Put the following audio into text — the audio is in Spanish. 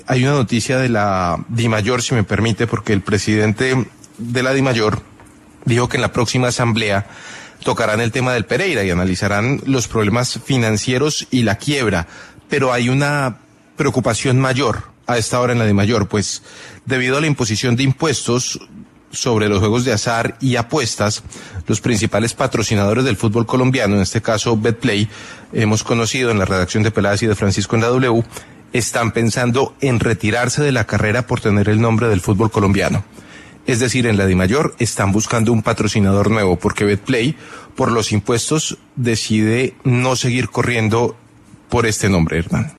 Hay una noticia de la DIMAYOR, si me permite, porque el presidente de la DIMAYOR dijo que en la próxima asamblea tocarán el tema del Pereira y analizarán los problemas financieros y la quiebra, pero hay una preocupación mayor a esta hora en la DIMAYOR, pues debido a la imposición de impuestos sobre los juegos de azar y apuestas, los principales patrocinadores del fútbol colombiano, en este caso Betplay, hemos conocido en la redacción de Peláez y de Francisco en la W, están pensando en retirarse de la carrera por tener el nombre del fútbol colombiano. Es decir, en la DIMAYOR están buscando un patrocinador nuevo porque Betplay, por los impuestos, decide no seguir corriendo por este nombre, Hernán.